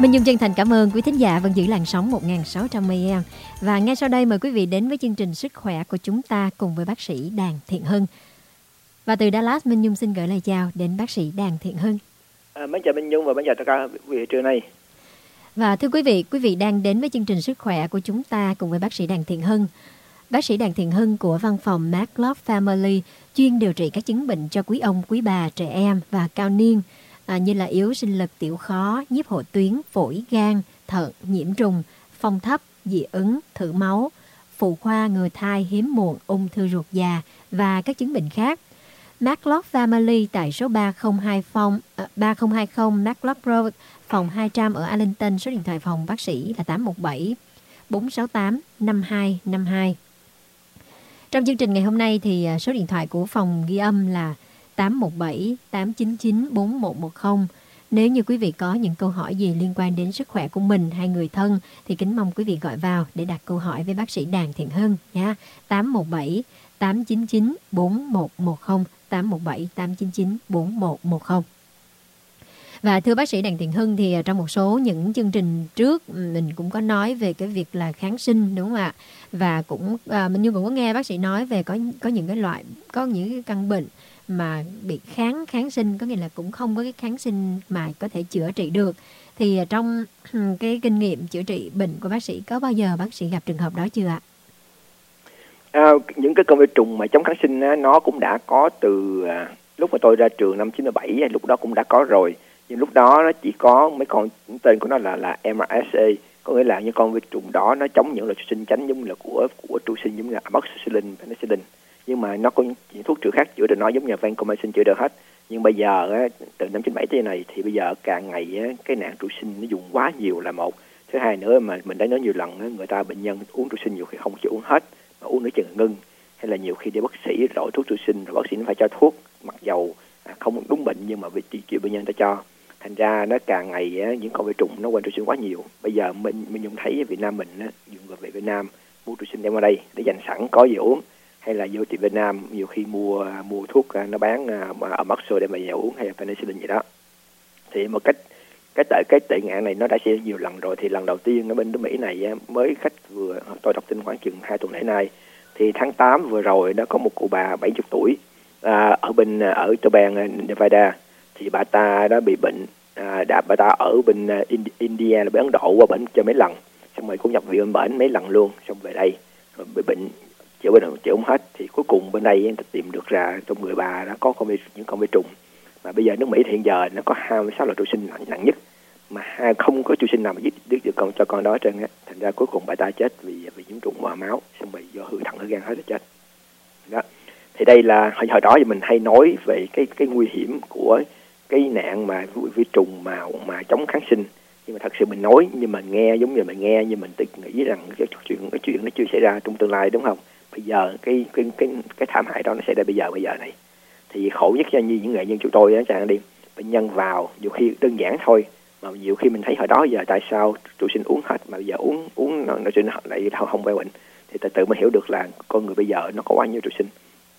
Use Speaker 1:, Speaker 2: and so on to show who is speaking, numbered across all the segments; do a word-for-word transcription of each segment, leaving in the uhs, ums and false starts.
Speaker 1: Minh Nhung chân thành cảm ơn quý thính giả vẫn giữ làn sóng một nghìn sáu trăm mê em. Và ngay sau đây mời quý vị đến với chương trình Sức khỏe của chúng ta cùng với bác sĩ Đàn Thiện Hưng. Và từ Dallas, Minh Nhung xin gửi lời chào đến bác sĩ Đàn Thiện Hưng.
Speaker 2: À, mến chào Minh Nhung và mến chào tất cả quý vị trưa nay.
Speaker 1: Và thưa quý vị, quý vị đang đến với chương trình Sức khỏe của chúng ta cùng với bác sĩ Đàn Thiện Hưng. Bác sĩ Đàn Thiện Hưng của văn phòng MedLove Family chuyên điều trị các chứng bệnh cho quý ông, quý bà, trẻ em và cao niên à, như là yếu sinh lực, tiểu khó, nhiếp hộ tuyến, phổi, gan, thận, nhiễm trùng, phong thấp, dị ứng, thử máu, phụ khoa, ngừa thai, hiếm muộn, ung thư ruột già và các chứng bệnh khác. MedLove Family tại số ba không hai không, ba không hai không MedLove Road, phòng hai trăm ở Arlington. Số điện thoại phòng bác sĩ là tám một bảy bốn sáu tám năm hai năm hai. Trong chương trình ngày hôm nay thì số điện thoại của phòng ghi âm là tám một bảy tám chín chín bốn một một không. Nếu như quý vị có những câu hỏi gì liên quan đến sức khỏe của mình hay người thân thì kính mong quý vị gọi vào để đặt câu hỏi với bác sĩ Đàn Thiện Hưng nha. tám một bảy tám chín chín bốn một một không, tám một bảy tám chín chín bốn một một không. Và thưa bác sĩ Đàn Thiện Hưng, thì trong một số những chương trình trước mình cũng có nói về cái việc là kháng sinh, đúng không ạ? Và cũng à, mình như cũng có nghe bác sĩ nói về có có những cái loại, có những cái căn bệnh mà bị kháng kháng sinh, có nghĩa là cũng không có cái kháng sinh mà có thể chữa trị được. Thì trong cái kinh nghiệm chữa trị bệnh của bác sĩ, có bao giờ bác sĩ gặp trường hợp đó chưa ạ?
Speaker 2: À, những cái con vi trùng mà chống kháng sinh á, nó cũng đã có từ à, lúc mà tôi ra trường năm chín mươi bảy, lúc đó cũng đã có rồi. Nhưng lúc đó nó chỉ có mấy con, tên của nó là là em rờ ét a, có nghĩa là những con vi trùng đó nó chống những loại trụ sinh chánh giống như là của của trụ sinh giống như là amoxicillin, penicillin. Nhưng mà nó có những thuốc chữa khác chữa được nó, giống như vancomycin chữa được hết. Nhưng bây giờ á, từ năm chín mươi bảy tới này thì bây giờ càng ngày á, cái nạn trụ sinh nó dùng quá nhiều là một. Thứ hai nữa mà mình đã nói nhiều lần á, người ta bệnh nhân uống trụ sinh nhiều khi không chịu uống hết, mà uống nửa chừng ngưng, hay là nhiều khi đi bác sĩ rồi thuốc trụ sinh rồi bác sĩ nó phải cho thuốc mặc dầu à, không đúng bệnh nhưng mà vì chịu bệnh nhân ta cho. Thành ra nó càng ngày á, những con vi trùng nó quanh trụ sinh quá nhiều. Bây giờ mình mình dùng thấy ở Việt Nam mình á, dùng người về Việt Nam mua trụ sinh đem qua đây để dành sẵn có gì uống, hay là vô tiệm Việt Nam nhiều khi mua mua thuốc nó bán ở Maxo để mà về uống, hay là penicillin gì đó. Thì một cách cái tệ cái tệ nạn này nó đã xảy ra nhiều lần rồi. Thì lần đầu tiên ở bên nước Mỹ này á, mới khách vừa tôi đọc tin khoảng chừng hai tuần lễ nay, thì tháng tám vừa rồi nó có một cụ bà bảy mươi tuổi à, ở bên ở tiểu bang Nevada. Thì bà ta đã bị bệnh, à, đã bà ta ở bên uh, India là bên Ấn Độ qua bệnh cho mấy lần, xong rồi cũng nhập viện bệnh mấy lần luôn, xong về đây rồi bị bệnh chữa bệnh chữa không hết. Thì cuối cùng bên đây ta tìm được ra trong người bà đã có con vi, những con vi trùng mà bây giờ nước Mỹ thì hiện giờ nó có hai mươi sáu loại trụ sinh nặng, nặng nhất, mà hai không có trụ sinh nào mà giết giết được con cho con đó trên á. Thành ra cuối cùng bà ta chết vì vì nhiễm trùng mỡ máu, xong rồi do hư thận hư gan hết là chết đó. Thì đây là hồi, hồi đó thì mình hay nói về cái cái nguy hiểm của cái nạn mà vi trùng mà mà chống kháng sinh, nhưng mà thật sự mình nói nhưng mà nghe giống như mình nghe nhưng mình tự nghĩ rằng cái chuyện cái chuyện nó chưa xảy ra trong tương lai, đúng không? Bây giờ cái cái cái cái thảm hại đó nó xảy ra bây giờ bây giờ này thì khổ nhất cho như những nghệ nhân chúng tôi á, chẳng đi bệnh nhân vào nhiều khi đơn giản thôi mà nhiều khi mình thấy hồi đó giờ tại sao trụ sinh uống hết mà bây giờ uống uống nó nó lại không không quay bệnh, thì từ từ mới hiểu được là con người bây giờ nó có quá nhiều trụ sinh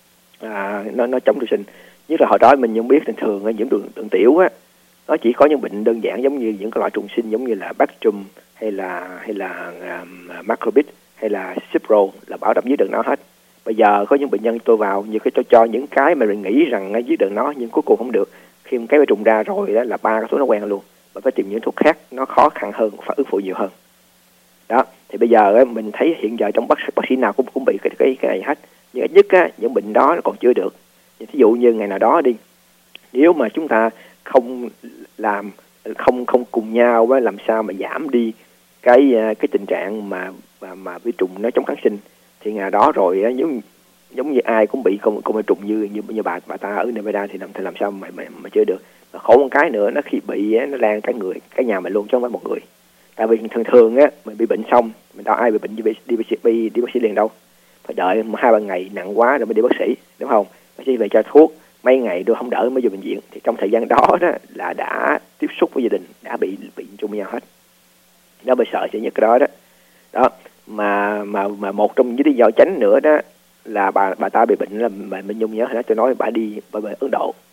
Speaker 2: à, nó nó chống trụ sinh. Nhất là hồi đó mình không biết thường thường nhiễm đường đường tiểu á, nó chỉ có những bệnh đơn giản giống như những cái loại trùng sinh giống như là Bactrum hay là hay là um, Macrobid hay là Cipro là bảo đảm dưới đường nó hết. Bây giờ có những bệnh nhân tôi vào nhiều khi tôi cho những cái mà mình nghĩ rằng dưới đường nó nhưng cuối cùng không được, khi một cái bị trùng ra rồi đó là ba cái số nó quen luôn, và phải tìm những thuốc khác nó khó khăn hơn, phải ứng phụ nhiều hơn đó. Thì bây giờ mình thấy hiện giờ trong bác bác sĩ nào cũng cũng bị cái cái cái này hết, nhưng ít nhất á, những bệnh đó nó còn chữa được. Ví dụ như ngày nào đó đi, nếu mà chúng ta không làm không không cùng nhau với làm sao mà giảm đi cái cái tình trạng mà mà, mà vi trùng nó chống kháng sinh, thì ngày đó rồi giống giống như ai cũng bị con con vi trùng như như như bà bà ta ở Nevada thì làm thì làm sao mà mà, mà chữa được. Mà khổ một cái nữa, nó khi bị nó lan cả người cả nhà mình luôn chứ không phải một người. Tại vì thường thường á mình bị bệnh xong mình đâu ai bị bệnh đi đi đi, đi, đi bác sĩ liền đâu, phải đợi hai ba ngày nặng quá rồi mới đi bác sĩ, đúng không? Bác sĩ về cho thuốc mấy ngày đưa không đỡ mới vô bệnh viện, thì trong thời gian đó đó là đã tiếp xúc với gia đình, đã bị bị chung với nhau hết. Đó bởi sợ sẽ nhất cái đó đó. Đó mà mà mà một trong những lý do chánh nữa đó là bà bà ta bị bệnh là mà mình nhung nhớ hồi đó tôi nói bà đi bà về Ấn Độ,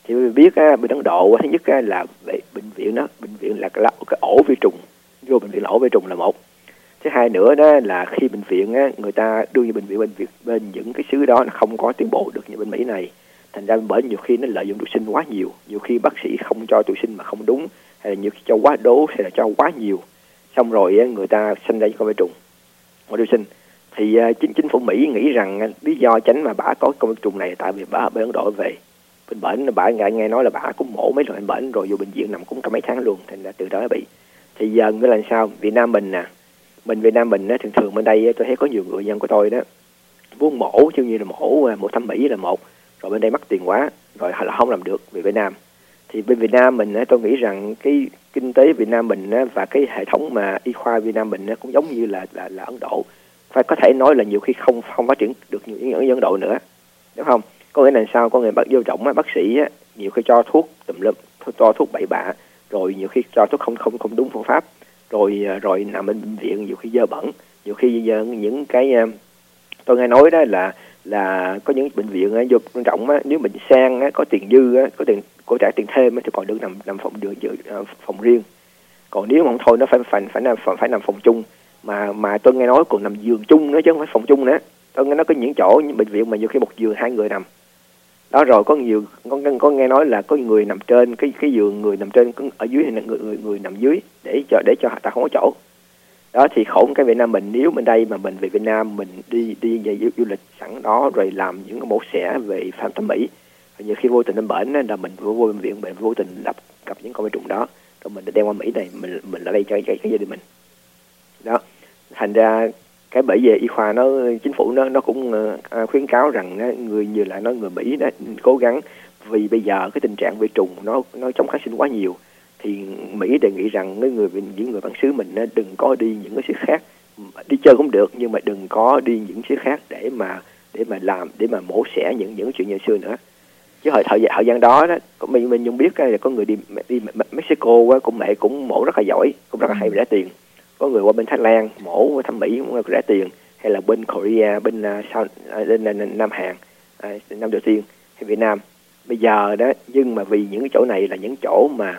Speaker 2: Thì mình biết á, bên Ấn Độ thứ nhất á, là về bệnh viện đó, bệnh viện là cái, cái ổ vi trùng, vô bệnh viện là ổ vi trùng là một. Thứ hai nữa đó là khi bệnh viện á, người ta đưa như bệnh viện bệnh viện bên những cái xứ đó nó không có tiến bộ được như bên Mỹ này, thành ra bởi nhiều khi nó lợi dụng tụi sinh quá nhiều, nhiều khi bác sĩ không cho tụi sinh mà không đúng, hay là nhiều khi cho quá đố, hay là cho quá nhiều, xong rồi á, người ta sinh ra những con vi trùng của tụi sinh. Thì uh, chính chính phủ Mỹ nghĩ rằng uh, lý do tránh mà bả có con vi trùng này tại vì bả ở bên Ấn Độ về bên bển, bả nghe, nghe nói là bả cũng mổ mấy lần bệnh rồi vô bệnh viện nằm cũng cả mấy tháng luôn, thành ra từ đó nó bị. Thì giờ nghĩa là sao? Việt Nam mình nè, mình Việt Nam mình á, thường thường bên đây tôi thấy có nhiều người dân của tôi đó muốn mổ, chứ như là mổ mổ thẩm mỹ là một, rồi bên đây mắc tiền quá rồi là không làm được về Việt Nam. Thì bên Việt Nam mình á, tôi nghĩ rằng cái kinh tế Việt Nam mình á, và cái hệ thống mà y khoa Việt Nam mình á, cũng giống như là là, là Ấn Độ, phải có thể nói là nhiều khi không không phát triển được như ở Ấn Độ nữa, đúng không? Có nghĩa là sao? Có nghĩa bác vô trọng á, bác sĩ á, nhiều khi cho thuốc tùm lum, cho thuốc bậy bạ, rồi nhiều khi cho thuốc không không không đúng phương pháp, rồi rồi nằm bên bệnh viện nhiều khi dơ bẩn, nhiều khi những cái tôi nghe nói đó là là có những bệnh viện vô quan trọng á, nếu mình sang á, có tiền dư á, có tiền của trả tiền thêm á, thì còn được nằm nằm phòng được phòng riêng, còn nếu mà không thôi nó phải phải phải nằm phải nằm phòng chung, mà mà tôi nghe nói còn nằm giường chung nữa chứ không phải phòng chung nữa. Tôi nghe nói có những chỗ những bệnh viện mà nhiều khi một giường hai người nằm đó, rồi có nhiều có, có nghe nói là có người nằm trên cái cái giường, người nằm trên ở dưới thì người người người nằm dưới để cho để cho ta không có chỗ đó. Thì khổ cái Việt Nam mình, nếu bên đây mà mình về Việt Nam mình đi đi về du, du lịch sẵn đó rồi làm những cái mổ xẻ về phạm thẩm mỹ, nhiều khi vô tình bệnh là mình vô, vô bệnh viện mình vô tình gặp gặp những con vi trùng đó, rồi mình đem qua Mỹ này mình mình lại đây cho cái, cái gia đình mình đó. Thành ra cái bởi về y khoa nó chính phủ nó nó cũng uh, khuyến cáo rằng uh, người như là nói người Mỹ đó cố gắng, vì bây giờ cái tình trạng vi trùng nó nó chống kháng sinh quá nhiều, thì Mỹ đề nghị rằng cái người những người bản xứ mình uh, đừng có đi những cái xứ khác, đi chơi cũng được nhưng mà đừng có đi những xứ khác để mà để mà làm để mà mổ xẻ những những chuyện như xưa nữa. Chứ hồi thời thời gian đó đó mình mình không biết là có người đi đi Mexico á, cũng mẹ cũng mổ rất là giỏi, cũng rất là hay và rẻ tiền. Có người qua bên Thái Lan mổ thẩm mỹ cũng rẻ tiền, hay là bên Korea, bên uh, sau uh, bên uh, Nam Hàn, uh, Nam Triều Tiên hay Việt Nam bây giờ đó. Nhưng mà vì những cái chỗ này là những chỗ mà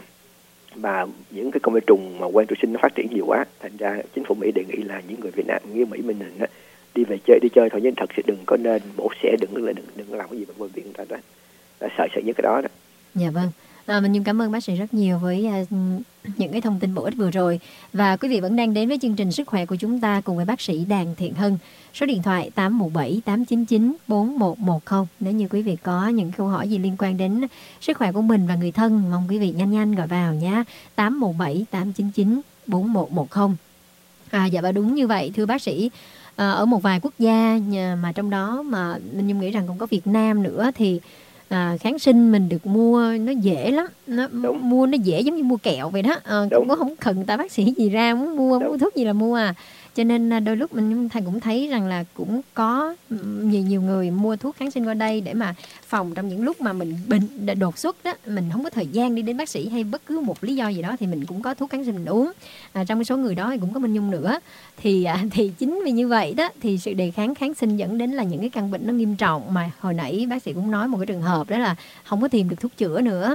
Speaker 2: mà những cái con vi trùng mà quen trụ sinh nó phát triển nhiều quá, thành ra chính phủ Mỹ đề nghị là những người Việt Nam như Mỹ mình đó, đi về chơi đi chơi thôi, nhưng thật sự đừng có nên mổ xẻ, đừng là đừng đừng có làm cái gì mà bệnh viện ta đó, ta sợ sợ những cái đó đó.
Speaker 1: Dạ vâng. À, mình cảm ơn bác sĩ rất nhiều với uh, những cái thông tin bổ ích vừa rồi. Và quý vị vẫn đang đến với chương trình Sức khỏe của chúng ta cùng với bác sĩ Đàn Thiện Hân. Số điện thoại tám một bảy tám chín chín bốn một một không. Nếu như quý vị có những câu hỏi gì liên quan đến sức khỏe của mình và người thân, mong quý vị nhanh nhanh gọi vào nhé. tám một bảy tám chín chín bốn một một không. À, dạ và đúng như vậy thưa bác sĩ. À, ở một vài quốc gia mà trong đó mà mình Nhung nghĩ rằng cũng có Việt Nam nữa thì À, kháng sinh mình được mua nó dễ lắm, nó Đúng. mua nó dễ giống như mua kẹo vậy đó, à, cũng có không cần người ta bác sĩ gì ra, muốn mua Đúng. mua thuốc gì là mua à. Cho nên đôi lúc mình cũng thấy rằng là cũng có nhiều nhiều người mua thuốc kháng sinh qua đây để mà phòng trong những lúc mà mình bệnh đột xuất đó, mình không có thời gian đi đến bác sĩ hay bất cứ một lý do gì đó thì mình cũng có thuốc kháng sinh mình uống. À, trong cái số người đó thì cũng có Minh Nhung nữa. Thì thì chính vì như vậy đó thì sự đề kháng kháng sinh dẫn đến là những cái căn bệnh nó nghiêm trọng, mà hồi nãy bác sĩ cũng nói một cái trường hợp đó là không có tìm được thuốc chữa nữa.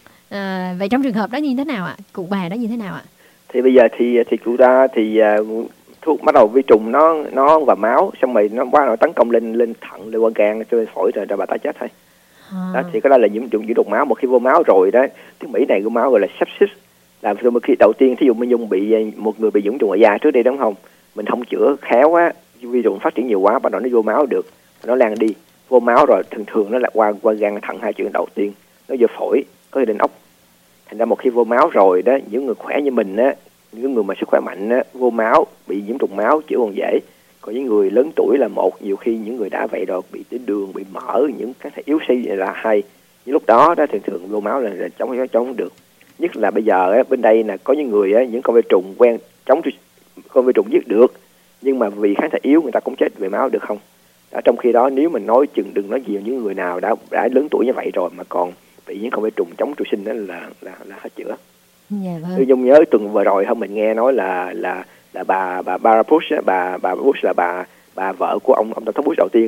Speaker 1: À, vậy trong trường hợp đó như thế nào ạ? Cụ bà đó như thế nào ạ?
Speaker 2: Thì bây giờ thì thì cụ ta thì uh, thuốc bắt đầu vi trùng nó nó vào máu, xong rồi nó qua nó tấn công lên lên thận, lên qua gan, lên phổi rồi, rồi bà ta chết thôi. À. Đó thì cái đó là nhiễm trùng nhiễm độc máu. Một khi vô máu rồi đó, tiếng Mỹ này của máu gọi là sepsis. Làm cho một khi đầu tiên thí dụ Minh Nhung bị một người bị nhiễm trùng ở da trước đây đúng không, mình không chữa khéo á, vi trùng phát triển nhiều quá, bắt đầu nó vô máu được, nó lan đi, vô máu rồi thường thường nó là qua qua gan thận, hai chuyện đầu tiên, nó vô phổi, có đến ốc. Thành ra một khi vô máu rồi đó, những người khỏe như mình á, những người mà sức khỏe mạnh á, vô máu bị nhiễm trùng máu chữa còn dễ. Còn những người lớn tuổi là một, nhiều khi những người đã vậy rồi bị tiểu đường, bị mỡ, những cái thể yếu suy là hai. Những lúc đó đó thường thường vô máu là, là chống chống được. Nhất là bây giờ á, bên đây là có những người á, những con vi trùng quen chống con vi trùng giết được, nhưng mà vì kháng thể yếu người ta cũng chết về máu được không? Đó, trong khi đó nếu mình nói chừng đừng nói nhiều những người nào đã đã lớn tuổi như vậy rồi mà còn bị những con vi trùng chống trụ sinh đó là là là hết chữa.
Speaker 1: Dạ vâng.
Speaker 2: Tôi Nhung nhớ tuần vừa rồi không, mình nghe nói là là là bà bà Barbara Bush, bà bà Bush là bà bà vợ của ông ông tổng thống Bush đầu tiên á,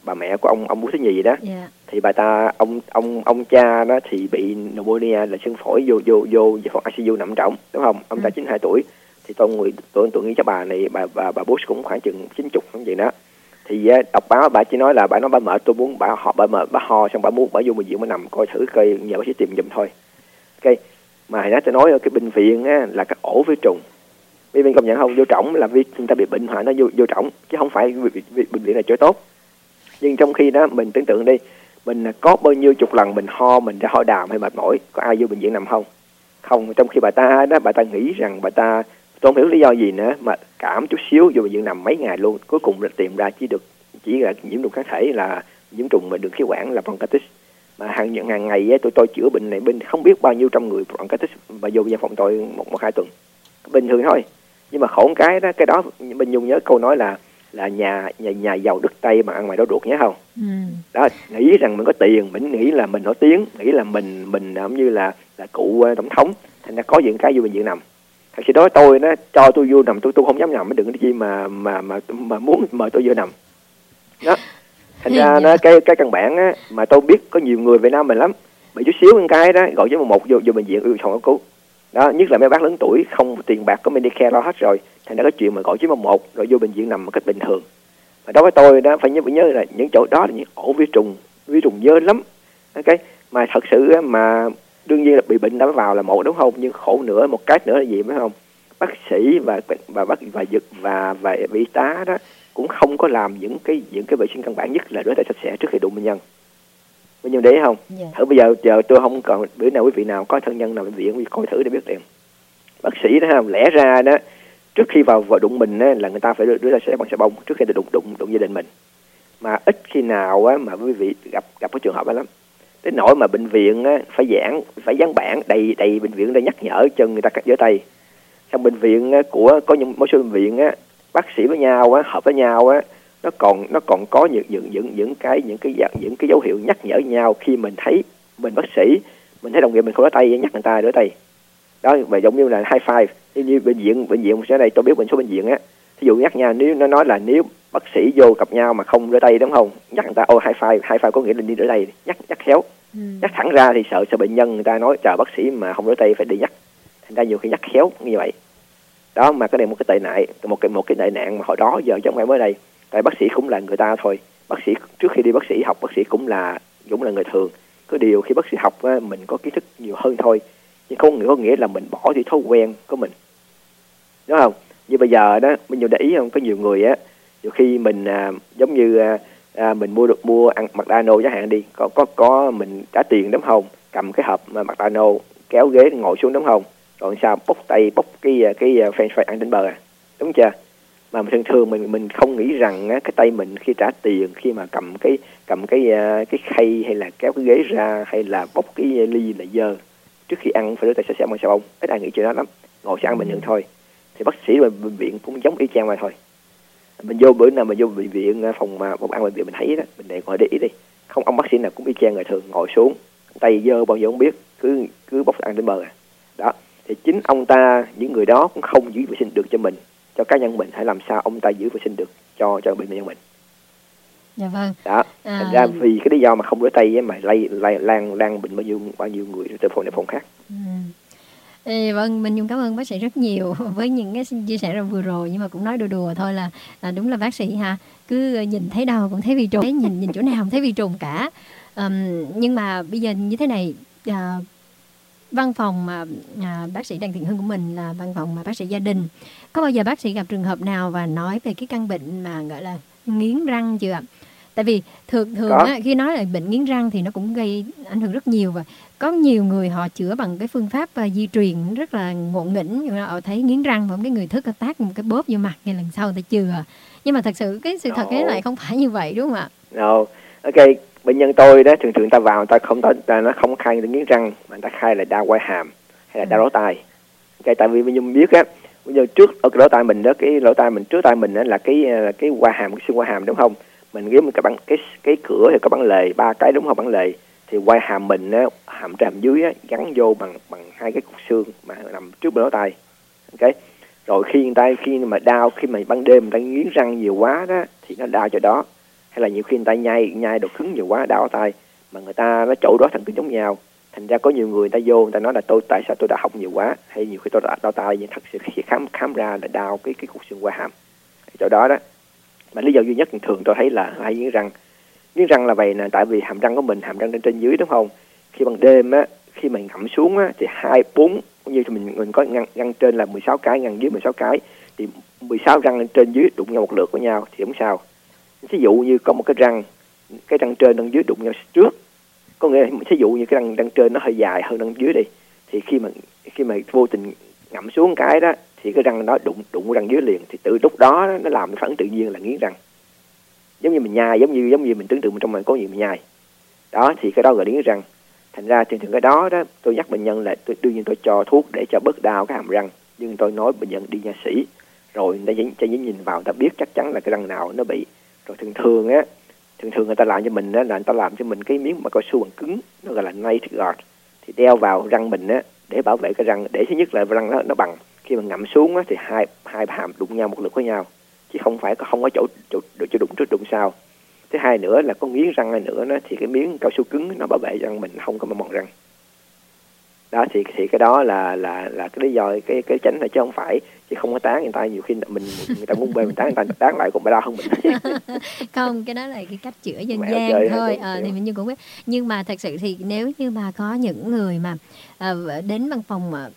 Speaker 2: bà mẹ của ông ông Bố Thứ Nhì đó,
Speaker 1: yeah.
Speaker 2: thì bà ta ông ông ông cha đó thì bị pneumonia là sưng phổi, vô vô vô phòng i xê u nằm trọng, đúng không? Ông ta chín mươi hai tuổi, thì tôi người tôi tôi nghĩ cho bà này, bà bà bà Bush cũng khoảng chừng chín chục như vậy đó. Thì đọc báo bà chỉ nói là bà nói bà mệt, tôi muốn bà họ bà mệt bà ho xong bà muốn bà vô bệnh viện mà nằm coi thử coi nhờ bác sĩ tìm giùm thôi. Ok, mà hồi nãy tôi nói ở cái bệnh viện á, là các ổ vi trùng. Bệnh viện công nhận không, vô trỏng là vì người ta bị bệnh hoạn nó vô vô trỏng, chứ không phải bệnh viện là chỗ tốt. Nhưng trong khi đó mình tưởng tượng đi, mình có bao nhiêu chục lần mình ho, mình ra ho đàm hay mệt mỏi, có ai vô bệnh viện nằm không? Không. Trong khi bà ta đó, bà ta nghĩ rằng bà ta, tôi không hiểu lý do gì nữa mà cảm chút xíu vô bệnh viện nằm mấy ngày luôn, cuối cùng là tìm ra chỉ được chỉ là nhiễm trùng kháng thể, là nhiễm trùng mà đường khí quản là bronchitis. Mà hàng những hàng ngày ấy, tôi tôi chữa bệnh này bên không biết bao nhiêu trăm người bronchitis và vô văn phòng tôi một một hai tuần bình thường thôi. Nhưng mà khổ cái đó, cái đó mình dùng nhớ câu nói là là nhà nhà nhà giàu đứt tay mà ăn ngoài đau ruột, nhớ không? Ừ. Đó, nghĩ rằng mình có tiền, mình nghĩ là mình nổi tiếng, nghĩ là mình mình giống như là là cụ tổng thống, thành ra có những cái vô bệnh viện nằm. Thật sự đó tôi nó cho tôi vô nằm, tôi tôi không dám nằm, mới đừng cái gì mà mà mà mà muốn mời tôi vô nằm. Đó. Thành ra nó cái cái căn bản á, mà tôi biết có nhiều người Việt Nam mình lắm, bị chút xíu một cái đó gọi với một một vô vô bệnh viện yêu cầu cứu. Đó, nhất là mấy bác lớn tuổi không tiền bạc, có Medicare lo hết rồi, thành ra có chuyện mà gọi chín một một rồi vô bệnh viện nằm một cách bình thường. Và đối với tôi đó phải nhớ phải nhớ là những chỗ đó là những ổ vi trùng, vi trùng dơ lắm. Ok, mà thật sự mà đương nhiên là bị bệnh đã vào là một, đúng không? Nhưng khổ nữa, một cái nữa là gì phải không? Bác sĩ và và bác và dược và và y tá đó cũng không có làm những cái những cái vệ sinh căn bản nhất là rửa tay sạch sẽ trước khi đụng bệnh nhân. Bệnh nhân để không? Yeah. Thử bây giờ giờ tôi không còn bữa nào quý vị nào có thân nhân nào bệnh viện coi thử để biết liền. Bác sĩ đó không, lẽ ra đó trước khi vào vào đụng mình á, là người ta phải rửa tay sạch sẽ bằng xà bông trước khi đụng đụng đụng gia đình mình. Mà ít khi nào á, mà quý vị gặp gặp cái trường hợp đó lắm. Đến nỗi mà bệnh viện á, phải giảng phải dán bảng đầy đầy bệnh viện để nhắc nhở cho người ta cắt rửa tay. Trong bệnh viện á, của có những một số bệnh viện á, bác sĩ với nhau á, hợp với nhau á, nó còn nó còn có những những những những cái những cái những cái dấu hiệu nhắc nhở nhau khi mình thấy mình bác sĩ, mình thấy đồng nghiệp mình không rửa tay, nhắc người ta rửa tay. Đó, và giống như là high five. Như bệnh viện bệnh viện ở đây tôi biết một số bệnh viện á, ví dụ nhắc nhau, nếu nó nói là nếu bác sĩ vô gặp nhau mà không rửa tay, đúng không, nhắc người ta ô high five, high five có nghĩa là đi rửa tay, nhắc nhắc khéo. Ừ. Nhắc thẳng ra thì sợ sợ bệnh nhân người ta nói chờ bác sĩ mà không rửa tay phải đi nhắc, thành ra nhiều khi nhắc khéo như vậy. Đó, mà cái này một cái tệ nạn, một cái một cái tệ nạn mà hồi đó giờ chẳng phải mới đây. Tại bác sĩ cũng là người ta thôi, bác sĩ trước khi đi bác sĩ học bác sĩ cũng là cũng là người thường. Có điều khi bác sĩ học á, mình có kiến thức nhiều hơn thôi, nhưng không có nghĩa là mình bỏ đi thói quen của mình, đúng không? Như bây giờ đó, mình nhiều để ý không, có nhiều người á, nhiều khi mình à, giống như à, à, mình mua được mua ăn McDonald's chẳng hạn đi, có có có mình trả tiền, đúng không? Cầm cái hộp mà McDonald's kéo ghế ngồi xuống, đúng không? Rồi sao bốc tay bốc cái cái French fry ăn đến bờ, à, đúng chưa? Mà thường thường mình mình không nghĩ rằng á, cái tay mình khi trả tiền, khi mà cầm cái cầm cái cái khay hay là kéo cái ghế ra hay là bốc cái ly là dơ. Trước khi ăn phải rửa tay sạch sẽ bằng xà bông, ít ai nghĩ chuyện đó lắm, ngồi sẽ ăn bình thường thôi. Thì bác sĩ và bệnh viện cũng giống y chang vậy thôi. Mình vô bữa nào mà vô bệnh viện phòng mà phòng ăn bệnh viện mình thấy đó, mình để ngồi để ý đi, không ông bác sĩ nào cũng y chang người thường, ngồi xuống tay dơ bao giờ không biết, cứ cứ bốc ăn đến bờ, à. Đó, thì chính ông ta, những người đó cũng không giữ vệ sinh được cho mình, cho cá nhân mình, hãy làm sao ông ta giữ vệ sinh được cho cho bệnh nhân mình.
Speaker 1: Dạ vâng.
Speaker 2: Đó, à... thành ra vì cái lý do mà không rửa tay mà lây lây lan lan bệnh bao nhiêu bao nhiêu người từ phòng này phòng khác.
Speaker 1: Ừ. Ê, vâng, mình Nhung cảm ơn bác sĩ rất nhiều với những cái chia sẻ vừa rồi, nhưng mà cũng nói đùa đùa thôi là, là đúng là bác sĩ ha, cứ nhìn thấy đâu cũng thấy vi trùng, nhìn nhìn chỗ nào cũng thấy vi trùng cả. Um, nhưng mà bây giờ như thế này, à, văn phòng mà à, bác sĩ Đặng Thiện Hưng của mình là văn phòng mà bác sĩ gia đình, có bao giờ bác sĩ gặp trường hợp nào và nói về cái căn bệnh mà gọi là nghiến răng chưa ạ? Tại vì thường thường á, khi nói là bệnh nghiến răng thì nó cũng gây ảnh hưởng rất nhiều, và có nhiều người họ chữa bằng cái phương pháp uh, di truyền rất là ngộ nghĩnh, nhưng mà họ thấy nghiến răng và cái người thức tác một cái bóp vô mặt ngay lần sau người ta chừa. Nhưng mà thật sự cái sự no. thật cái lại không phải như vậy, đúng không ạ?
Speaker 2: No. Ok, bệnh nhân tôi đó thường thường người ta vào người ta không ta nó không khai nghiến răng, mà người ta khai là đau quai hàm hay là đau lỗ tai. Okay, tại vì mình biết á, bây giờ trước ở cái lỗ tai mình đó, cái lỗ tai mình trước tai mình đó là cái là cái quai hàm, cái xương quai hàm, đúng không? Mình kiếm cái băng cái cái cửa thì có băng lề ba cái, đúng không? Băng lề thì quai hàm mình á, hàm trên hàm dưới á, gắn vô bằng bằng hai cái cục xương mà nằm trước bên lỗ tai. Ok, rồi khi người ta khi mà đau, khi mà ban đêm người ta nghiến răng nhiều quá đó thì nó đau chỗ đó, hay là nhiều khi người ta nhai nhai đồ cứng nhiều quá đau tay, mà người ta nó chỗ đó thần kinh giống nhau, thành ra có nhiều người người ta vô người ta nói là tôi tại sao tôi đã học nhiều quá, hay nhiều khi tôi đã đau tay, nhưng thật sự khi khám khám ra là đau cái cái cục xương qua hàm chỗ đó đó. Mà lý do duy nhất thường tôi thấy là hay nghiến răng. Nghiến răng là vậy nè, tại vì hàm răng của mình hàm răng trên trên dưới đúng không, khi ban đêm á, khi mình ngậm xuống á thì hai bốn cũng như mình mình có răng răng trên là mười sáu cái, răng dưới mười sáu cái, thì mười sáu răng lên trên dưới đụng nhau một lượt với nhau thì không sao. Ví dụ như có một cái răng, cái răng trên răng dưới đụng nhau trước, có nghĩa là ví dụ như cái răng răng trên nó hơi dài hơn răng dưới đi, thì khi mà khi mà vô tình ngậm xuống cái đó thì cái răng nó đụng đụng răng dưới liền, thì từ lúc đó nó làm phản tự nhiên là nghiến răng, giống như mình nhai, giống như giống như mình tưởng tượng mình trong mình có gì mình nhai đó, thì cái đó gọi là nghiến răng. Thành ra thường thường cái đó đó tôi nhắc bệnh nhân là tôi, đương nhiên tôi cho thuốc để cho bớt đau cái hàm răng, nhưng tôi nói bệnh nhân đi nha sĩ rồi người ta chỉ nhìn vào, người ta biết chắc chắn là cái răng nào nó bị. Rồi thường thường á, thường thường người ta làm cho mình á là người ta làm cho mình cái miếng mà cao su bằng cứng, nó gọi là night guard, thì đeo vào răng mình á để bảo vệ cái răng, để thứ nhất là răng nó nó bằng, khi mà ngậm xuống á thì hai hai hàm đụng nhau một lượt với nhau, chứ không phải không có chỗ chỗ chỗ đụng trước đụng sau. Thứ hai nữa là có nghiến răng hay nữa đó, thì cái miếng cao su cứng nó bảo vệ răng mình không có bị mòn răng. Đó thì thì cái đó là là là cái lý do cái cái tránh là, chứ không phải chứ không có tán người ta, nhiều khi mình người ta muốn bê mình tán người ta tán lại còn bị đau hơn mình.
Speaker 1: Không, cái đó là cái cách chữa dân
Speaker 2: Mẹo
Speaker 1: gian
Speaker 2: chơi,
Speaker 1: thôi.
Speaker 2: đúng,
Speaker 1: À,
Speaker 2: đúng.
Speaker 1: thì mình như cũng biết, nhưng mà thật sự thì nếu như mà có những người mà à, đến văn phòng mà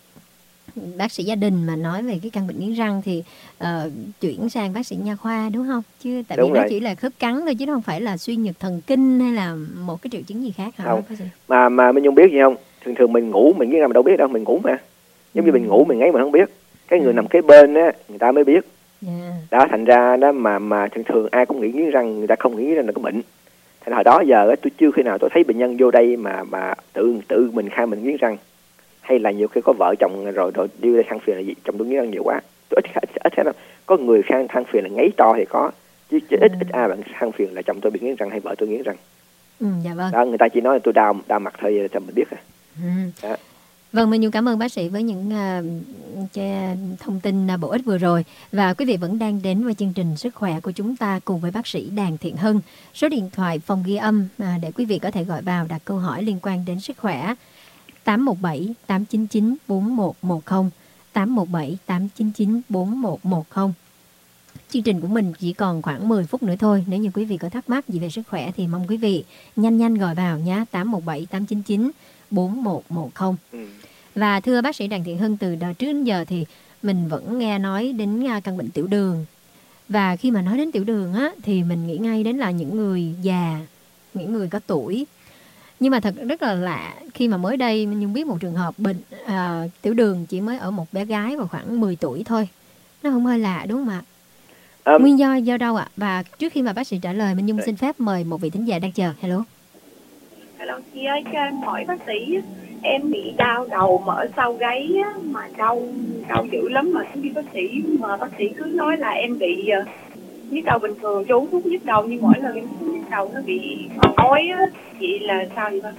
Speaker 1: bác sĩ gia đình mà nói về cái căn bệnh nghiến răng thì uh, chuyển sang bác sĩ nha khoa đúng không? Chứ tại
Speaker 2: Đúng
Speaker 1: vì nó
Speaker 2: rồi.
Speaker 1: chỉ là khớp cắn thôi chứ nó không phải là suy nhược thần kinh hay là một cái triệu chứng gì khác hả?
Speaker 2: Không. Mà mà mình không biết gì không? Thường thường mình ngủ mình nghiến răng mình đâu biết đâu, mình ngủ mà. Giống như mình ngủ mình ngáy mình không biết. Cái người nằm kế bên á người ta mới biết.
Speaker 1: Yeah.
Speaker 2: Đó thành ra đó mà mà thường thường ai cũng nghĩ nghiến răng, người ta không nghĩ rằng là có bệnh. Thành hồi đó giờ á, tôi chưa khi nào tôi thấy bệnh nhân vô đây mà mà tự tự mình khai mình nghiến răng, hay là nhiều khi có vợ chồng rồi rồi đi đây than phiền là gì chồng tôi nghiến răng nhiều quá. Tôi ít ít ít có người than than phiền là ngáy to thì có, chứ, chứ ít ít ai bạn than phiền là chồng tôi bị nghiến răng hay vợ tôi nghiến răng.
Speaker 1: Ừ, dạ vâng.
Speaker 2: Đó, người ta chỉ nói là tôi đau đau mặt thôi cho mình biết à.
Speaker 1: Ừ. Đó. Vâng, mình nhiều cảm ơn bác sĩ với những uh, thông tin uh, bổ ích vừa rồi. Và quý vị vẫn đang đến với chương trình Sức khỏe của chúng ta cùng với bác sĩ Đàm Thiện Hân. Số điện thoại phòng ghi âm uh, để quý vị có thể gọi vào đặt câu hỏi liên quan đến sức khỏe: tám một bảy tám chín chín bốn một một không, tám một bảy tám chín chín bốn một một không. Chương trình của mình chỉ còn khoảng mười phút nữa thôi. Nếu như quý vị có thắc mắc gì về sức khỏe thì mong quý vị nhanh nhanh gọi vào nhé, tám một bảy tám chín chín bốn một một không. Ừ. Và thưa bác sĩ Đàm Thiện Hân, từ đó trước đến giờ thì mình vẫn nghe nói đến căn bệnh tiểu đường. Và khi mà nói đến tiểu đường á, thì mình nghĩ ngay đến là những người già, những người có tuổi. Nhưng mà thật rất là lạ khi mà mới đây mình biết một trường hợp bệnh à, tiểu đường chỉ mới ở một bé gái vào khoảng mười tuổi thôi. Nó không hơi lạ đúng không ạ? Um, Nguyên do do đâu ạ? Và trước khi mà bác sĩ trả lời, mình Nhung xin phép mời một vị thính giả đang chờ. Hello.
Speaker 3: Hello chị ơi, cho em hỏi bác sĩ, em bị đau đầu mà ở sau gáy á, mà đau đau dữ lắm, mà đi bác sĩ mà bác sĩ cứ nói là em bị uh, nhức đầu bình thường, chú thuốc nhức đầu, nhưng mỗi lần em nhức đầu nó bị ói á, vậy là sao vậy bác?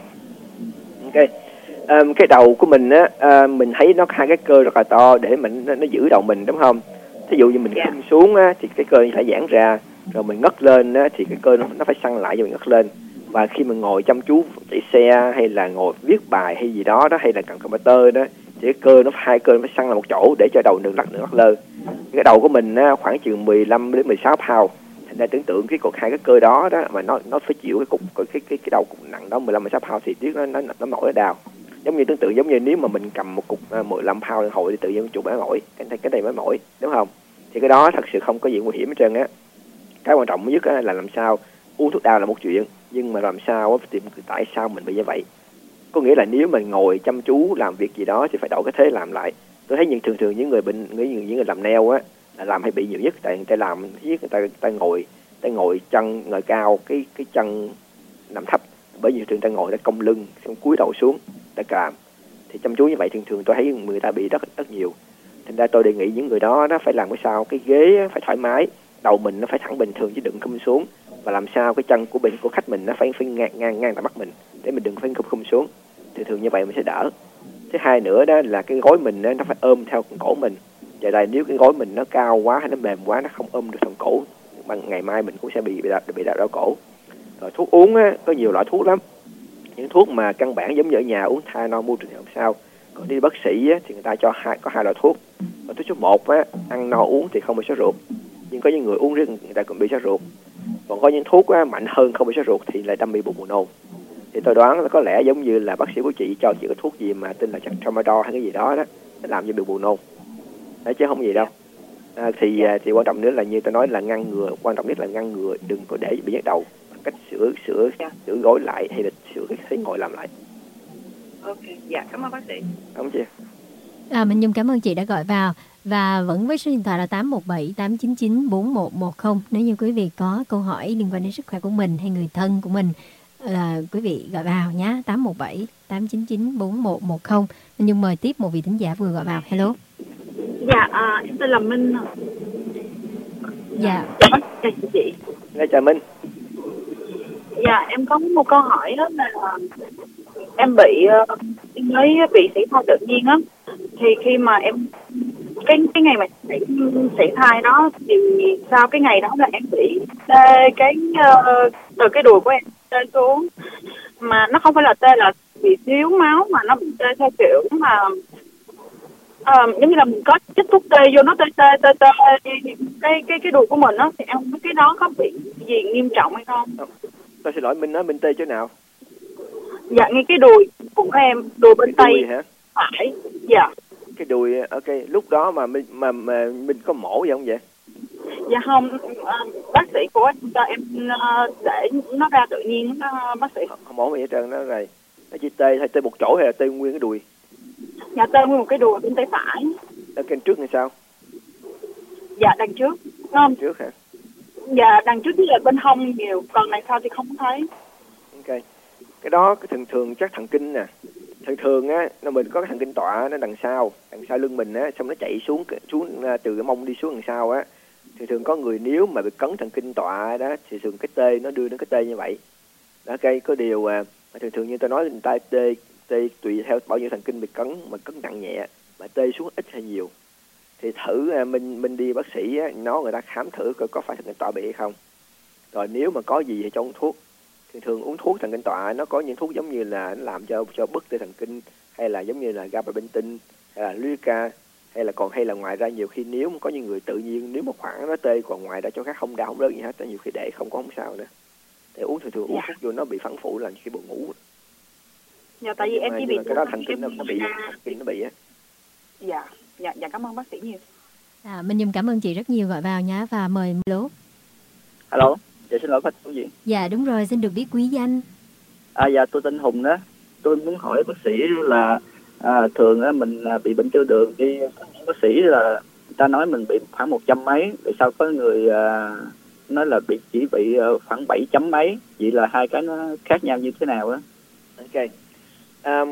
Speaker 2: Ok. Um, cái đầu của mình á, uh, mình thấy nó có hai cái cơ rất là to để mình nó, nó giữ đầu mình đúng không? Thí dụ như mình yeah. khum xuống á, thì cái cơ phải giãn ra, rồi mình ngất lên á, thì cái cơ nó, nó phải săn lại cho mình ngất lên. Và khi mình ngồi chăm chú chạy xe hay là ngồi viết bài hay gì đó đó, hay là cầm computer đó, thì cái cơ nó hai cơ nó phải săn lại một chỗ để cho đầu đừng lắc đừng lắc lơ. Cái đầu của mình á, khoảng chừng mười lăm đến mười sáu pound. Thành ra tưởng tượng cái cột hai cái cơ đó đó mà nó nó phải chịu cái cục cái cái cái, cái đầu cục nặng đó mười lăm mười sáu pound thì tiếc nó nó nó mỏi nó đau. Giống như tưởng tượng giống như nếu mà mình cầm một cục mười lăm pound hồi thì tự nhiên chụp nó mỏi, cái cái này mới mỏi đúng không? Thì cái đó thật sự không có gì nguy hiểm hết trơn á. Cái quan trọng nhất là làm sao uống thuốc đau là một chuyện, nhưng mà làm sao tìm tại sao mình bị như vậy. Có nghĩa là nếu mình ngồi chăm chú làm việc gì đó thì phải đổi cái thế làm lại. Tôi thấy những thường thường những người bệnh những, những người làm nail á là làm hay bị nhiều nhất, tại người ta làm người ta người ta ngồi người ta ngồi chân ngồi cao, cái cái chân nằm thấp, bởi vì thường người ta ngồi người ta cong lưng xong cúi đầu xuống người ta làm, thì chăm chú như vậy thường thường tôi thấy người ta bị rất rất nhiều. Thành ra tôi đề nghị những người đó nó phải làm cái sao cái ghế phải thoải mái, đầu mình nó phải thẳng bình thường chứ đừng khum xuống, và làm sao cái chân của bên của khách mình nó phải phải ngang ngang ngang tầm mắt mình để mình đừng phải khum khum xuống. Thường thường như vậy mình sẽ đỡ. Thứ hai nữa đó là cái gối mình nó phải ôm theo cổ mình. Vậy là nếu cái gối mình nó cao quá hay nó mềm quá nó không ôm được phần cổ bằng ngày mai mình cũng sẽ bị bị đau, bị đau, đau cổ. Rồi thuốc uống á, có nhiều loại thuốc lắm. Những thuốc mà căn bản giống như ở nhà uống Tylenol mua thì không sao. Còn đi bác sĩ á, thì người ta cho hai có hai loại thuốc. Và thuốc số một á, ăn no uống thì không bị sốt ruột. Nhưng có những người uống riết người ta cũng bị sốt ruột. Còn có những thuốc á, mạnh hơn không bị sốt ruột thì lại đâm bị buồn nôn. Thì tôi đoán là có lẽ giống như là bác sĩ của chị cho chị cái thuốc gì mà tên là Tramadol hay cái gì đó đó, nó làm cho bị buồn nôn. Đấy, chứ không gì đâu. À, thì thì quan trọng nữa là như tôi nói là ngăn ngừa, quan trọng nhất là ngăn ngừa đừng có để bị nhức đầu, cách sửa sửa sửa gối lại hay là sửa cái thế ngồi làm lại.
Speaker 3: Ok, dạ cảm ơn bác sĩ.
Speaker 2: Cảm ơn chị.
Speaker 1: À, Minh Nhung cảm ơn chị đã gọi vào và vẫn với số điện thoại là tám một bảy tám chín chín bốn một một không. Nếu như quý vị có câu hỏi liên quan đến sức khỏe của mình hay người thân của mình, là quý vị gọi vào nhé, tám một bảy tám chín chín bốn một một không. Minh Nhung mời tiếp một vị thính giả vừa gọi vào. Hello.
Speaker 3: Dạ, à, em tên là Minh.
Speaker 1: Dạ.
Speaker 3: Dạ, chào chị.
Speaker 2: Dạ, chào Minh.
Speaker 3: Dạ, em có một câu hỏi đó là em bị uh, em mới bị sảy thai tự nhiên á, thì khi mà em cái cái ngày mà sảy sảy thai đó thì sau cái ngày đó là em bị tê cái uh, từ cái đùi của em tê xuống, mà nó không phải là tê là bị thiếu máu mà nó bị tê theo kiểu mà uh, giống như là mình có chích thuốc tê vô nó tê tê tê tê cái cái cái đùi của mình đó, thì em không biết cái đó có bị gì nghiêm trọng hay không.
Speaker 2: Tôi xin lỗi, Minh nói Minh tê chỗ nào?
Speaker 3: Dạ, ngay cái đùi của em, đùi bên
Speaker 2: cái
Speaker 3: tay
Speaker 2: đùi hả?
Speaker 3: phải. Dạ.
Speaker 2: Cái đùi, ok. Lúc đó mà mình mà mà mình có mổ gì không vậy?
Speaker 3: Dạ không, uh, bác sĩ của em cho em uh, để nó ra tự nhiên, uh, bác sĩ.
Speaker 2: Không, không mổ gì hết trơn, nó này nó chỉ tê hay tê một chỗ hay là tê nguyên cái đùi?
Speaker 3: Dạ, tê nguyên một cái đùi bên tay phải.
Speaker 2: Ở kênh trước hay sao?
Speaker 3: Dạ, đằng trước. Không.
Speaker 2: Trước hả?
Speaker 3: Dạ, đằng trước với lại bên hông nhiều, còn đằng sau thì không thấy.
Speaker 2: Ok. Cái đó cái thường thường chắc thần kinh nè. Thường thường á, nó mình có cái thần kinh tọa nó đằng sau, đằng sau lưng mình á, xong nó chạy xuống xuống từ cái mông đi xuống đằng sau á. Thường thường có người nếu mà bị cấn thần kinh tọa đó thì thường cái tê nó đưa đến cái tê như vậy. Đó, cây có điều à, thường thường như tôi nói, người ta tê tê tùy theo bao nhiêu thần kinh bị cấn, mà cấn nặng nhẹ, mà tê xuống ít hay nhiều. Thì thử à, mình mình đi bác sĩ á, nó người ta khám thử coi có phải thần kinh tọa bị hay không. Rồi nếu mà có gì thì cho uống thuốc. Thường thường uống thuốc thần kinh tọa nó có những thuốc giống như là nó làm cho cho bứt tê thần kinh, hay là giống như là gabapentin hay là lyrica, hay là còn hay là ngoài ra nhiều khi nếu mà có những người tự nhiên nếu mà khoảng nó tê, còn ngoài ra cho khác không đau không đớn gì hết, nhiều khi để không có không sao nữa. Thì uống thường thường uống
Speaker 3: Dạ.
Speaker 2: thuốc vô nó bị phản phụ là khi buồn ngủ.
Speaker 3: Dạ, tại vì em chỉ bị
Speaker 2: cái đó thần kinh nó, nó bị thần kinh nó bị á.
Speaker 3: Dạ, dạ, dạ cảm ơn bác sĩ nhiều.
Speaker 1: À, Minh Nhung cảm ơn chị rất nhiều gọi vào nhé, và mời Lố.
Speaker 4: Alo, dạ xin lỗi bác sĩ.
Speaker 1: Dạ đúng rồi, xin được biết quý danh.
Speaker 4: À dạ, tôi tên Hùng đó. Tôi muốn hỏi bác sĩ là à, thường á mình bị bệnh tiêu đường đi, bác sĩ là người ta nói mình bị khoảng một trăm mấy, tại sao có người à, nói là bị chỉ bị khoảng bảy chấm mấy, vậy là hai cái nó khác nhau như thế nào á?
Speaker 2: Ok. À,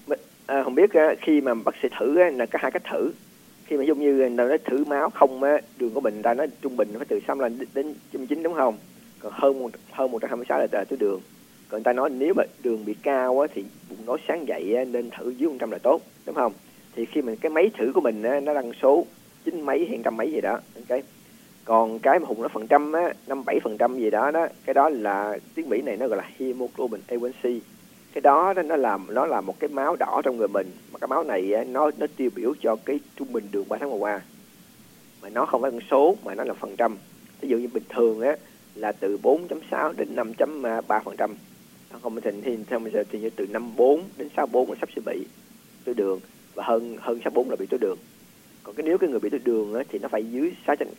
Speaker 2: à, không biết khi mà bác sĩ thử là có hai cách thử. Khi mà giống như nó thử máu không á, đường của mình ta nói trung bình phải từ sáu mươi lăm đến một trăm chín đúng không? Còn hơn một hơn một trăm hai mươi sáu là tới đường. Còn người ta nói nếu mà đường bị cao á, thì bụng nói sáng dậy á, nên thử dưới một trăm là tốt, đúng không? Thì khi mình cái máy thử của mình á, nó đăng số chín mấy hay trăm mấy gì đó, okay. Còn cái mà Hùng nó phần trăm á, năm bảy phần trăm gì đó đó, cái đó là tiếng Mỹ này nó gọi là hemoglobin A one C. Cái đó nó làm nó là một cái máu đỏ trong người mình, mà cái máu này á, nó nó tiêu biểu cho cái trung bình đường ba tháng vừa qua, mà nó không phải con số mà nó là phần trăm. Ví dụ như bình thường á là từ bốn chấm sáu đến năm chấm ba phần trăm, không bình thường thì theo bây giờ thì như từ năm bốn đến sáu bốn là sắp sẽ bị tiểu đường, và hơn hơn sáu bốn là bị tiểu đường. Còn cái nếu cái người bị tiểu đường á, thì nó phải dưới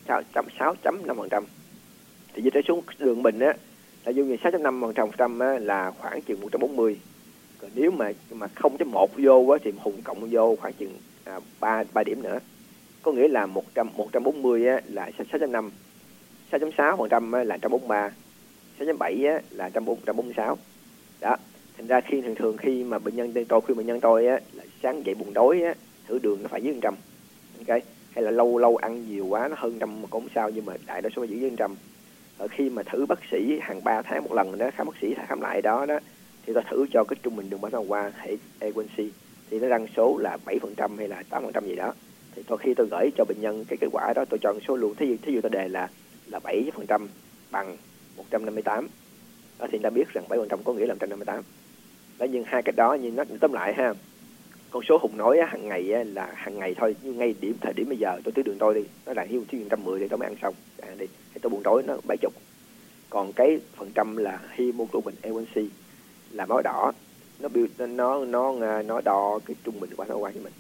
Speaker 2: sáu chấm năm phần trăm. Thì dưới tới xuống đường mình á là dù như sáu chấm năm phần trăm là khoảng chừng một trăm bốn mươi. Còn nếu mà mà không chấm một vô á, thì Hùng cộng vô khoảng chừng à, ba ba điểm nữa. Có nghĩa là một trăm một trăm bốn mươi á, là sáu chấm năm, sáu chấm sáu phần trăm là một trăm bốn mươi ba, sáu chấm bảy á, là một trăm bốn mươi sáu. Đó. Thành ra khi thường thường khi mà bệnh nhân tôi khuyên bệnh nhân tôi á, là sáng dậy buồn đói á, thử đường nó phải dưới một trăm. Ok, hay là lâu lâu ăn nhiều quá nó hơn trăm mà cũng không sao, nhưng mà đại đa số giữ dưới một trăm. Ở khi mà thử bác sĩ hàng ba tháng một lần đó, khám bác sĩ khám lại đó đó, thì ta thử cho cái trung bình đường ba tháng qua hệ A one C thì nó đăng số là bảy phần trăm hay là tám phần trăm gì đó. Thì tôi khi tôi gửi cho bệnh nhân cái kết quả đó, tôi chọn số luôn. Thí dụ thí dụ tôi đề là là bảy phần trăm bằng một trăm năm mươi tám. Đó thì ta biết rằng bảy phần trăm có nghĩa là một trăm năm mươi tám. Đó, nhưng hai cái đó nhưng nó tóm lại ha. Con số Hùng nói á, hàng ngày á, là hàng ngày thôi, nhưng ngay điểm thời điểm bây giờ tôi tới đường tôi đi, nó là hiu một trăm mười thì tôi mới ăn xong, ăn đi, thì tôi buồn tối nó bảy chục. Còn cái phần trăm là hemoglobin A one C là máu đỏ, nó biểu nó nó nó nó đo cái trung bình qua nó qua cho mình.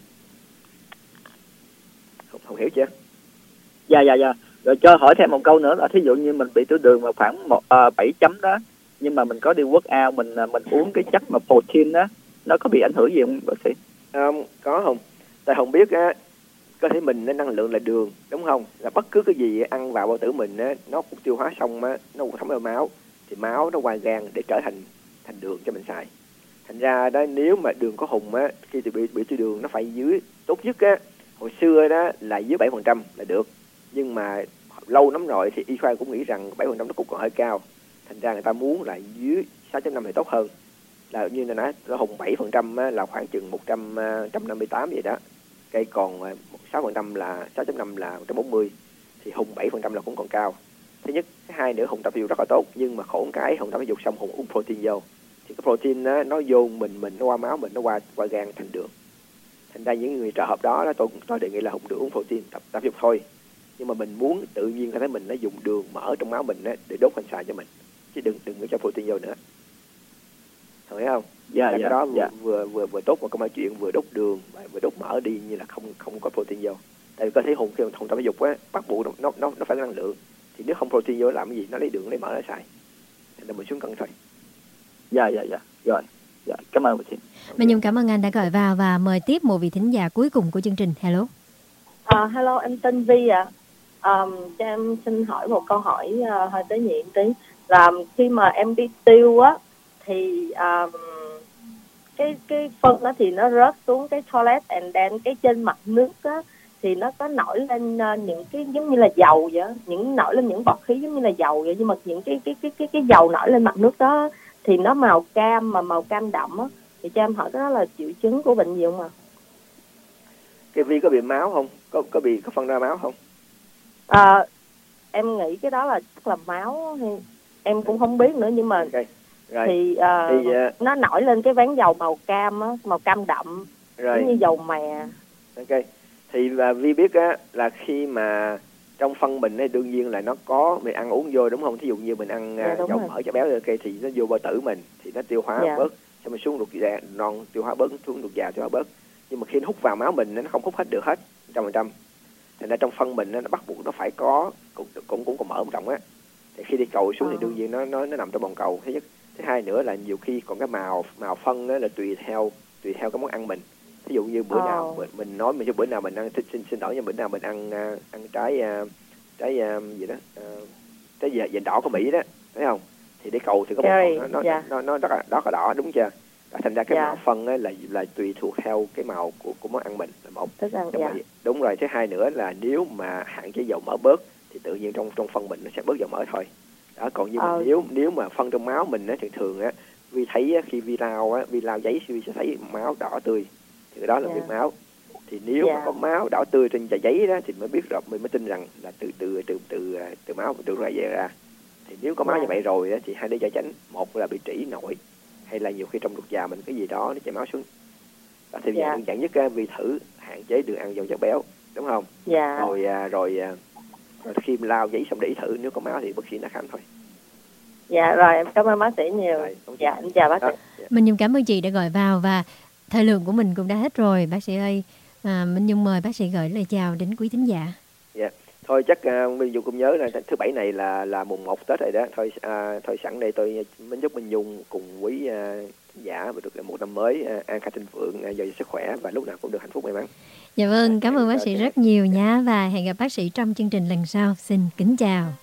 Speaker 2: Không, không hiểu chưa?
Speaker 4: Dạ dạ dạ. Rồi cho hỏi thêm một câu nữa là thí dụ như mình bị tiểu đường mà khoảng một à, bảy chấm đó, nhưng mà mình có đi work out, mình mình uống cái chất mà protein đó, nó có bị ảnh hưởng gì không bác sĩ?
Speaker 2: Um, có không? Tại không biết á, cơ thể mình nó năng lượng là đường, đúng không? Là bất cứ cái gì ăn vào bao tử mình á, nó cũng tiêu hóa xong á, nó cũng thấm vào máu, thì máu nó qua gan để trở thành thành đường cho mình xài. Thành ra đó, nếu mà đường có Hùng á, khi bị bị tiểu đường nó phải dưới, tốt nhất á, hồi xưa đó là dưới bảy phần trăm là được. Nhưng mà lâu lắm rồi thì y khoa cũng nghĩ rằng bảy phần trăm nó cũng còn hơi cao. Thành ra người ta muốn là dưới sáu chấm năm thì tốt hơn. Là như là nói, nó Hùng bảy phần trăm là khoảng chừng một trăm năm mươi tám vậy đó. Cây còn sáu phần trăm là sáu chấm năm là một trăm bốn mươi. Thì Hùng bảy phần trăm là cũng còn cao. Thứ nhất, thứ hai nữa, Hùng tập thể dục rất là tốt, nhưng mà khổ cái Hùng tập thể dục xong Hùng uống protein vô. Thì cái protein đó, nó vô mình mình nó qua máu mình, nó qua qua gan thành đường. Thành ra những người trợ hợp đó, đó tôi tôi đề nghị là Hùng được uống protein tập tập thể dục thôi. Nhưng mà mình muốn tự nhiên thấy mình nó dùng đường mỡ trong máu mình á, để đốt thành xài cho mình, chứ đừng đừng có cho protein vô nữa. Thấy không?
Speaker 4: Dạ, dạ,
Speaker 2: cái đó
Speaker 4: dạ.
Speaker 2: vừa vừa vừa tốt một công chuyện, vừa đốt đường và vừa đốt mỡ đi, như là không không có protein vô. Tại vì cơ thể Hùng khi Hùng tập thể dục á, bắt buộc nó nó nó phải có năng lượng, thì nếu không protein vô làm cái gì, nó lấy đường lấy mỡ để xài. Thành ra mình xuống cân thôi.
Speaker 4: Dạ dạ dạ. Rồi. Dạ, cảm ơn bác sĩ.
Speaker 1: Mình Nhung cảm ơn anh đã gọi vào và mời tiếp một vị thính giả cuối cùng của chương trình. Hello.
Speaker 5: À, hello, em tên Vi ạ. À. Um, cho em xin hỏi một câu hỏi uh, hơi tế nhị tí, là khi mà em đi tiêu á thì um, cái cái phân đó thì nó rớt xuống cái toilet, and then cái trên mặt nước á thì nó có nổi lên uh, những cái giống như là dầu vậy, những nổi lên những bọt khí giống như là dầu vậy, nhưng mà những cái cái cái cái cái dầu nổi lên mặt nước đó thì nó màu cam, mà màu cam đậm á, thì cho em hỏi cái đó là triệu chứng của bệnh gì không ạ? À?
Speaker 2: Cái Vi có bị máu không? Có có bị có phân ra máu không?
Speaker 5: À, em nghĩ cái đó là chắc là máu, hay em cũng không biết nữa, nhưng mà
Speaker 2: okay. Rồi.
Speaker 5: thì, uh, thì uh, nó nổi lên cái ván dầu màu cam á, màu cam đậm,
Speaker 2: rồi.
Speaker 5: giống như dầu mè.
Speaker 2: Ok. Thì và Vi biết á là khi mà trong phân mình ấy, đương nhiên là nó có mình ăn uống vô, đúng không? Thí dụ như mình ăn
Speaker 5: dạ,
Speaker 2: dầu mỡ cho béo ok, thì nó vô bao tử mình thì nó tiêu hóa dạ. bớt, xong mình xuống ruột già non tiêu hóa bớt, xuống ruột già tiêu hóa bớt. Nhưng mà khi nó hút vào máu mình nó không hút hết được hết trăm phần trăm. Thành ra trong phân mình nó bắt buộc nó phải có cũng cũng cũng còn mỡ một trọng á. Thì khi đi cầu xuống à. thì đương nhiên nó nó nó nằm trong bồn cầu. Thứ nhất, thứ hai nữa là nhiều khi còn cái màu màu phân đó là tùy theo tùy theo cái món ăn mình. Ví dụ như bữa oh. nào mình, mình nói mình cho bữa nào mình ăn xin xin lỗi, nhưng bữa nào mình ăn uh, ăn trái uh, trái uh, gì đó uh, trái gì vành đỏ của Mỹ đó, thấy không? Thì để cầu thì có một nó nó, yeah. nó nó nó rất là đó là đỏ, đúng chưa? Và thành ra cái yeah. màu phân á là là tùy thuộc theo cái màu của của món ăn mình là một.
Speaker 5: Tức là, yeah.
Speaker 2: Đúng rồi. Thứ hai nữa là nếu mà hạn chế dầu mỡ bớt thì tự nhiên trong trong phân mình nó sẽ bớt dầu mỡ thôi. Đó, còn như uh. nếu nếu mà phân trong máu mình á, thường thường á Vi thấy á, khi Vi lao á, Vi lao giấy Vi sẽ thấy máu đỏ tươi. Thì cái đó là yeah. việc máu. Thì nếu yeah. mà có máu đỏ tươi trên tờ giấy đó thì mới biết rồi, mình mới tin rằng là từ từ từ từ từ máu từ này về ra. Thì nếu có máu yeah. như vậy rồi đó, thì hai đứa giải tránh, một là bị trĩ nội, hay là nhiều khi trong ruột già mình cái gì đó nó chảy máu xuống. Đó, thì yeah. đơn giản nhất á, Vi thử hạn chế đường ăn dầu chất béo, đúng không?
Speaker 5: Yeah.
Speaker 2: Rồi rồi rồi khi lao giấy xong để ý thử, nếu có máu thì bác sĩ đã khám thôi.
Speaker 5: Dạ rồi, em cảm ơn bác sĩ nhiều. Rồi, dạ, em chào bác sĩ.
Speaker 2: Dạ.
Speaker 1: Mình Nhung cảm ơn chị đã gọi vào, và thời lượng của mình cũng đã hết rồi bác sĩ ơi. À, Minh Nhung mời bác sĩ gửi lời chào đến quý thính giả.
Speaker 2: Dạ, thôi chắc uh, Minh Nhung cũng nhớ là thứ bảy này là là mùng một Tết rồi đó. Thôi uh, thôi sẵn đây tôi mến chúc Minh Nhung cùng quý uh, thính giả và được một năm mới uh, an khang thịnh vượng, uh, giàu sức khỏe và lúc nào cũng được hạnh phúc may mắn.
Speaker 1: Dạ vâng, cảm ơn bác sĩ rất nhiều nhé, và hẹn gặp bác sĩ trong chương trình lần sau. Xin kính chào.